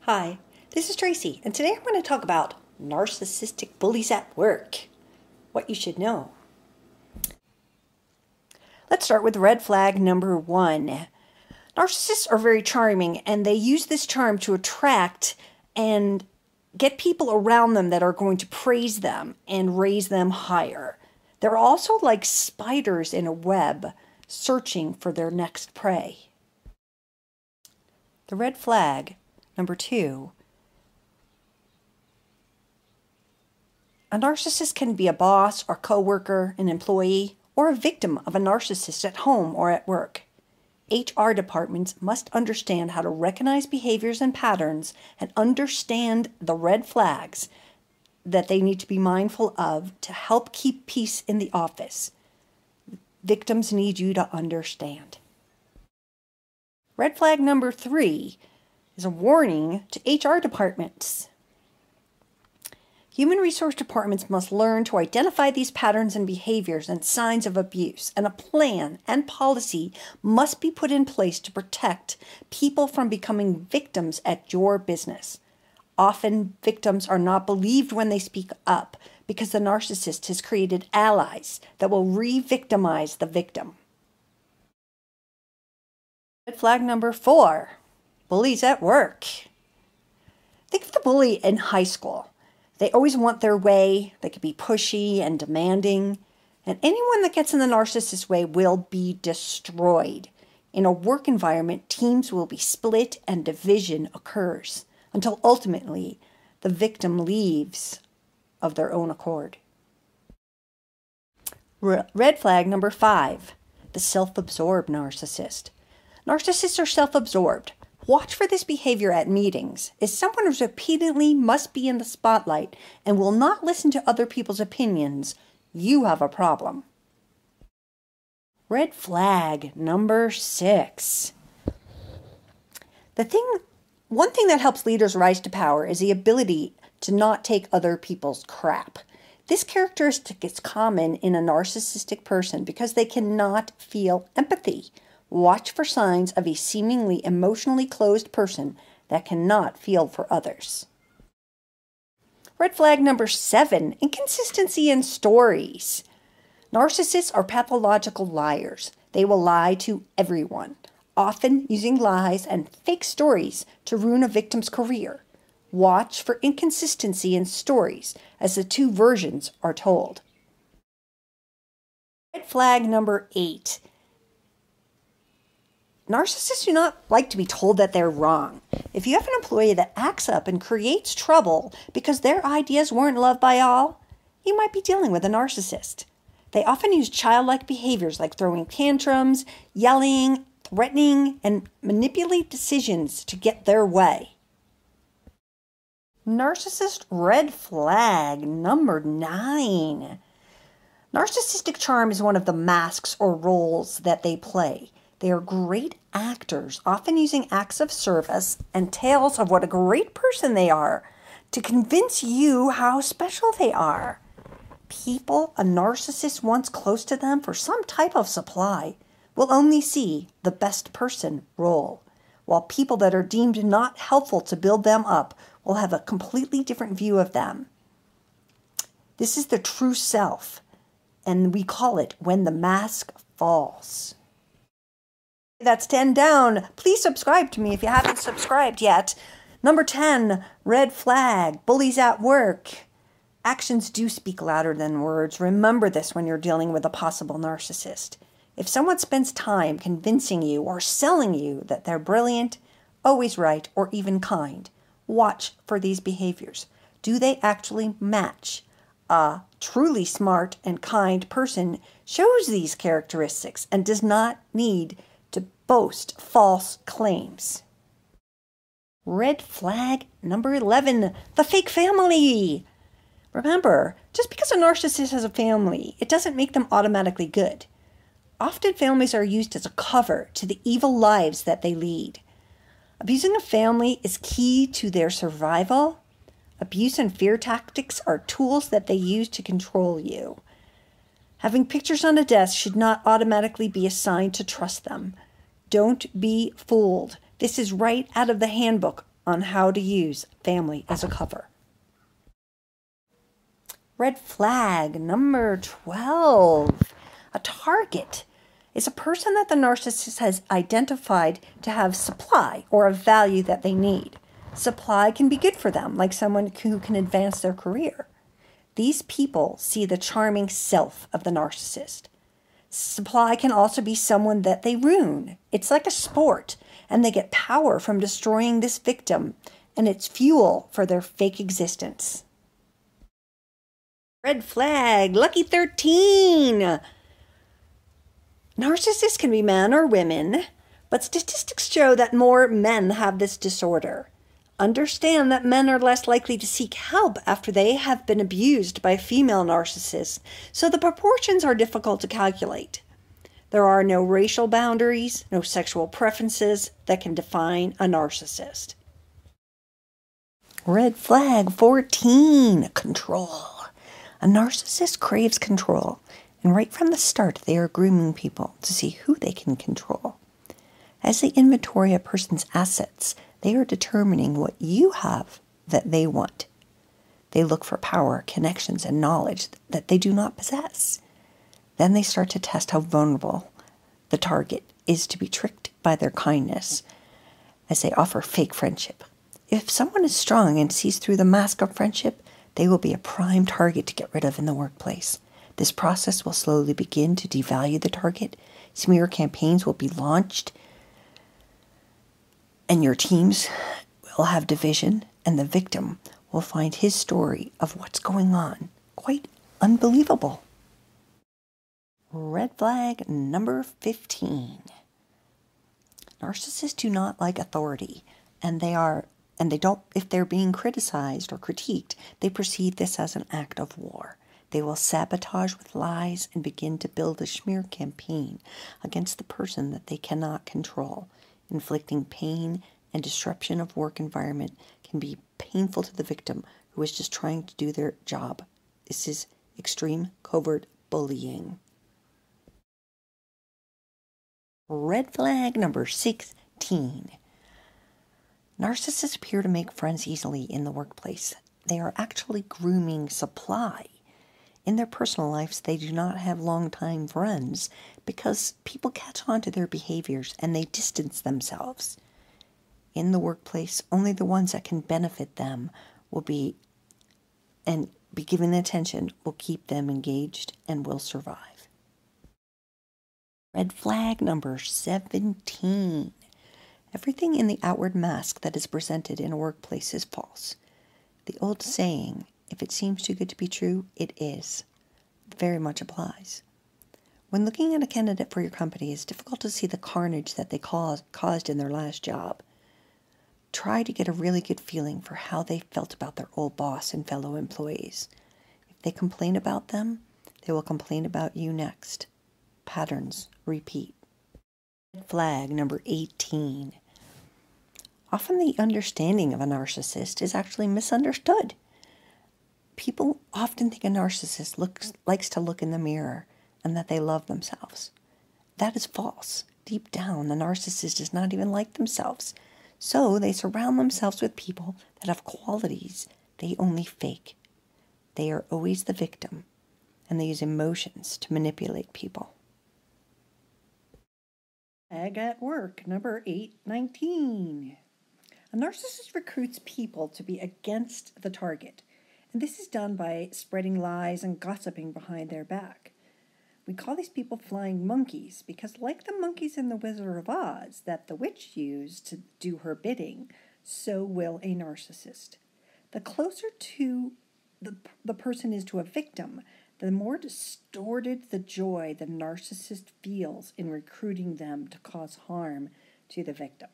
Hi, this is Tracy, and today I'm going to talk about narcissistic bullies at work. What you should know. Let's start with red flag number 1. Narcissists are very charming, and they use this charm to attract and get people around them that are going to praise them and raise them higher. They're also like spiders in a web, searching for their next prey. The red flag number 2. A narcissist can be a boss or coworker, an employee, or a victim of a narcissist at home or at work. HR departments must understand how to recognize behaviors and patterns and understand the red flags that they need to be mindful of to help keep peace in the office. Victims need you to understand. Red flag number 3 is a warning to HR departments. Human resource departments must learn to identify these patterns and behaviors and signs of abuse, and a plan and policy must be put in place to protect people from becoming victims at your business. Often, victims are not believed when they speak up because the narcissist has created allies that will re-victimize the victim. Red flag number 4. Bullies at work. Think of the bully in high school. They always want their way. They can be pushy and demanding. And anyone that gets in the narcissist's way will be destroyed. In a work environment, teams will be split and division occurs until ultimately the victim leaves of their own accord. Red flag number 5. The self-absorbed narcissist. Narcissists are self-absorbed. Watch for this behavior at meetings. If someone who repeatedly must be in the spotlight and will not listen to other people's opinions, you have a problem. Red flag number 6. One thing that helps leaders rise to power is the ability to not take other people's crap. This characteristic is common in a narcissistic person because they cannot feel empathy. Watch for signs of a seemingly emotionally closed person that cannot feel for others. Red flag number 7, inconsistency in stories. Narcissists are pathological liars. They will lie to everyone, often using lies and fake stories to ruin a victim's career. Watch for inconsistency in stories as the two versions are told. Red flag number 8. Narcissists do not like to be told that they're wrong. If you have an employee that acts up and creates trouble because their ideas weren't loved by all, you might be dealing with a narcissist. They often use childlike behaviors like throwing tantrums, yelling, threatening, and manipulate decisions to get their way. Narcissist red flag number 9. Narcissistic charm is one of the masks or roles that they play. They are great actors, often using acts of service and tales of what a great person they are to convince you how special they are. People a narcissist wants close to them for some type of supply will only see the best person role, while people that are deemed not helpful to build them up will have a completely different view of them. This is the true self, and we call it when the mask falls. That's 10 down. Please subscribe to me if you haven't subscribed yet. Number 10, red flag, bullies at work. Actions do speak louder than words. Remember this when you're dealing with a possible narcissist. If someone spends time convincing you or selling you that they're brilliant, always right, or even kind, watch for these behaviors. Do they actually match? A truly smart and kind person shows these characteristics and does not need to boast false claims. Red flag number 11, the fake family. Remember, just because a narcissist has a family, it doesn't make them automatically good. Often families are used as a cover to the evil lives that they lead. Abusing a family is key to their survival. Abuse and fear tactics are tools that they use to control you. Having pictures on a desk should not automatically be a sign to trust them. Don't be fooled. This is right out of the handbook on how to use family as a cover. Red flag number 12. A target is a person that the narcissist has identified to have supply or a value that they need. Supply can be good for them, like someone who can advance their career. These people see the charming self of the narcissist. Supply can also be someone that they ruin. It's like a sport, and they get power from destroying this victim, and it's fuel for their fake existence. Red flag, lucky 13. Narcissists can be men or women, but statistics show that more men have this disorder. Understand that men are less likely to seek help after they have been abused by female narcissists, so the proportions are difficult to calculate. There are no racial boundaries, no sexual preferences that can define a narcissist. Red flag 14, control. A narcissist craves control, and right from the start they are grooming people to see who they can control. As they inventory a person's assets, they are determining what you have that they want. They look for power, connections, and knowledge that they do not possess. Then they start to test how vulnerable the target is to be tricked by their kindness as they offer fake friendship. If someone is strong and sees through the mask of friendship, they will be a prime target to get rid of in the workplace. This process will slowly begin to devalue the target. Smear campaigns will be launched, and your teams will have division, and the victim will find his story of what's going on quite unbelievable. Red flag number 15. Narcissists do not like authority, and they don't, if they're being criticized or critiqued, they perceive this as an act of war. They will sabotage with lies and begin to build a smear campaign against the person that they cannot control. Inflicting pain and disruption of work environment can be painful to the victim who is just trying to do their job. This is extreme covert bullying. Red flag number 16. Narcissists appear to make friends easily in the workplace. They are actually grooming supply. In their personal lives, they do not have long-time friends because people catch on to their behaviors and they distance themselves. In the workplace, only the ones that can benefit them will be given attention, will keep them engaged and will survive. Red flag number 17. Everything in the outward mask that is presented in a workplace is false. The old saying, if it seems too good to be true, it is, very much applies. When looking at a candidate for your company, it's difficult to see the carnage that they caused in their last job. Try to get a really good feeling for how they felt about their old boss and fellow employees. If they complain about them, they will complain about you next. Patterns repeat. Red flag number 18. Often the understanding of a narcissist is actually misunderstood. People often think a narcissist likes to look in the mirror and that they love themselves. That is false. Deep down, the narcissist does not even like themselves. So they surround themselves with people that have qualities they only fake. They are always the victim, and they use emotions to manipulate people. Flag at work, number 819. A narcissist recruits people to be against the target, and this is done by spreading lies and gossiping behind their back. We call these people flying monkeys because, like the monkeys in The Wizard of Oz that the witch used to do her bidding, so will a narcissist. The closer to the person is to a victim, the more distorted the joy the narcissist feels in recruiting them to cause harm to the victim.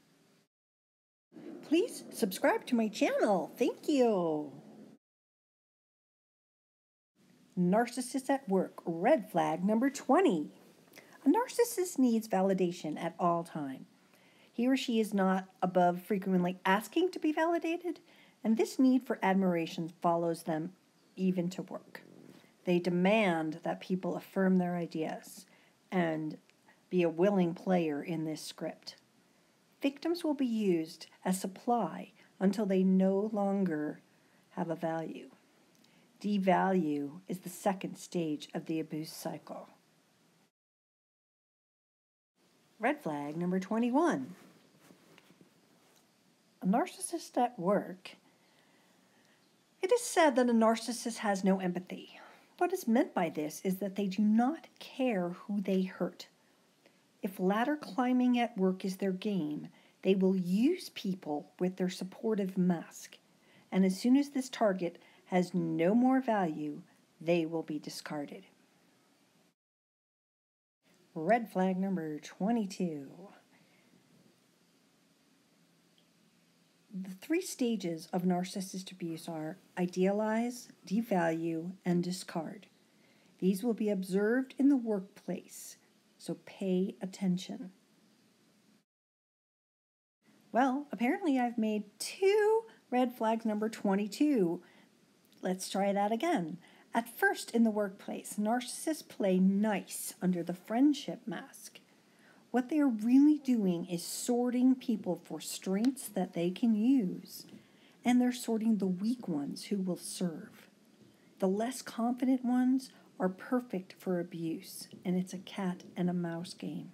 Please subscribe to my channel. Thank you. Narcissist at work, red flag number 20. A narcissist needs validation at all times. He or she is not above frequently asking to be validated, and this need for admiration follows them even to work. They demand that people affirm their ideas and be a willing player in this script. Victims will be used as supply until they no longer have a value. Devalue is the second stage of the abuse cycle. Red flag number 21. A narcissist at work. It is said that a narcissist has no empathy. What is meant by this is that they do not care who they hurt. If ladder climbing at work is their game, they will use people with their supportive mask. And as soon as this target has no more value, they will be discarded. Red flag number 22. The 3 stages of narcissist abuse are idealize, devalue, and discard. These will be observed in the workplace, so pay attention. Well, apparently I've made 2 red flags number 22. Let's try that again. At first, in the workplace, narcissists play nice under the friendship mask. What they are really doing is sorting people for strengths that they can use, and they're sorting the weak ones who will serve. The less confident ones are perfect for abuse, and it's a cat and a mouse game.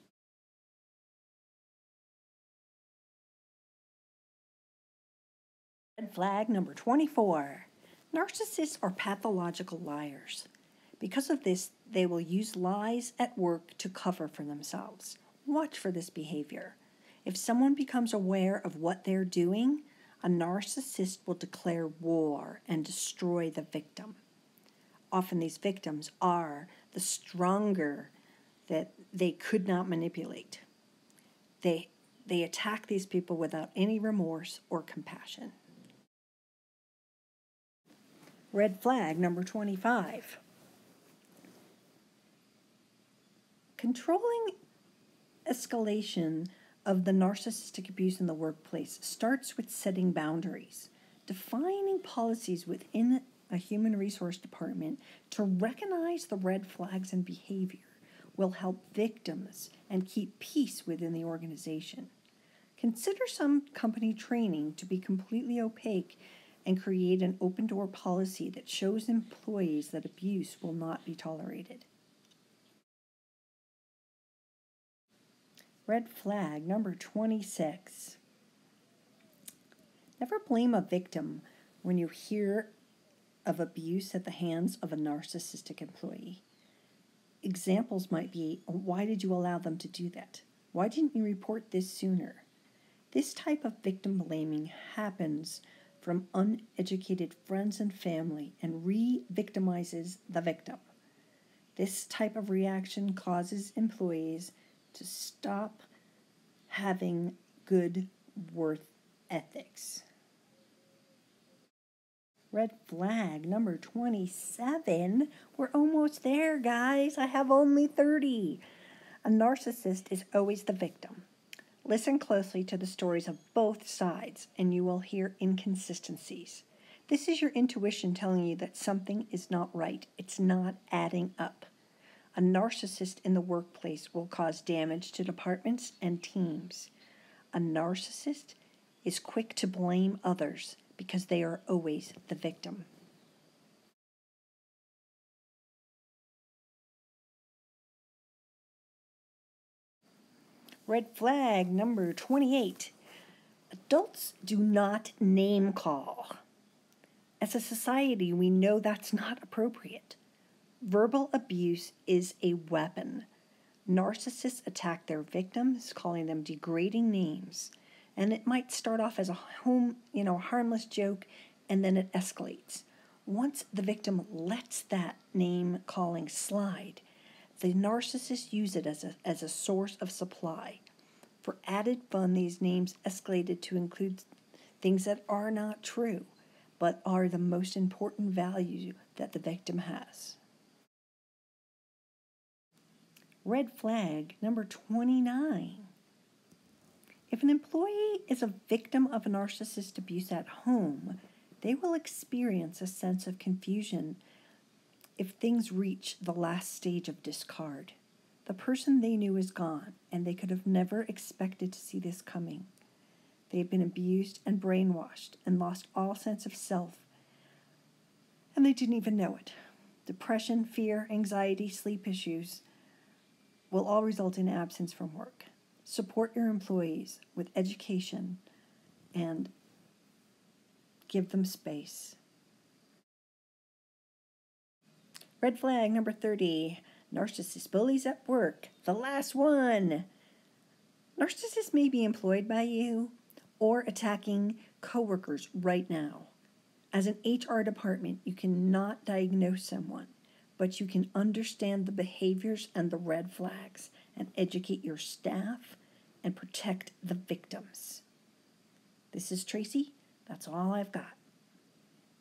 Red flag number 24. Narcissists are pathological liars. Because of this, they will use lies at work to cover for themselves. Watch for this behavior. If someone becomes aware of what they're doing, a narcissist will declare war and destroy the victim. Often these victims are the stronger that they could not manipulate. They attack these people without any remorse or compassion. Red flag number 25. Controlling escalation of the narcissistic abuse in the workplace starts with setting boundaries. Defining policies within a human resource department to recognize the red flags and behavior will help victims and keep peace within the organization. Consider some company training to be completely opaque and create an open-door policy that shows employees that abuse will not be tolerated. Red flag number 26. Never blame a victim when you hear of abuse at the hands of a narcissistic employee. Examples might be, why did you allow them to do that? Why didn't you report this sooner? This type of victim blaming happens from uneducated friends and family and re-victimizes the victim. This type of reaction causes employees to stop having good work ethics. Red flag number 27. We're almost there, guys. I have only 30. A narcissist is always the victim. Listen closely to the stories of both sides, and you will hear inconsistencies. This is your intuition telling you that something is not right. It's not adding up. A narcissist in the workplace will cause damage to departments and teams. A narcissist is quick to blame others because they are always the victim. Red flag number 28. Adults do not name call. As a society, we know that's not appropriate. Verbal abuse is a weapon. Narcissists attack their victims, calling them degrading names. And it might start off as a harmless joke, and then it escalates. Once the victim lets that name calling slide, the narcissists use it as a source of supply. For added fun, these names escalated to include things that are not true, but are the most important value that the victim has. Red flag number 29. If an employee is a victim of narcissist abuse at home, they will experience a sense of confusion if things reach the last stage of discard. The person they knew is gone, and they could have never expected to see this coming. They had been abused and brainwashed and lost all sense of self, and they didn't even know it. Depression, fear, anxiety, sleep issues will all result in absence from work. Support your employees with education and give them space. Red flag number 30, narcissist bullies at work. The last one. Narcissists may be employed by you or attacking coworkers right now. As an HR department, you cannot diagnose someone, but you can understand the behaviors and the red flags and educate your staff and protect the victims. This is Tracy. That's all I've got.